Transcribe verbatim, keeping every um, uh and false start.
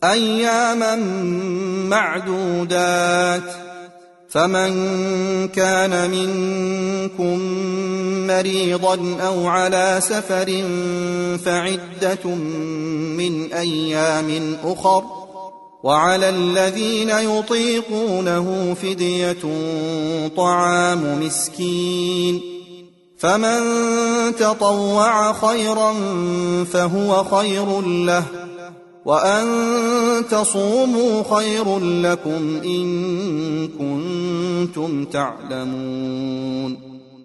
أياما معدودات. فمن كان منكم مريضا أو على سفر فعدة من أيام أخر، وعلى الذين يطيقونه فدية طعام مسكين، فمن تطوع خيرا فهو خير له، وأن تصوموا خير لكم إن كنتم تعلمون.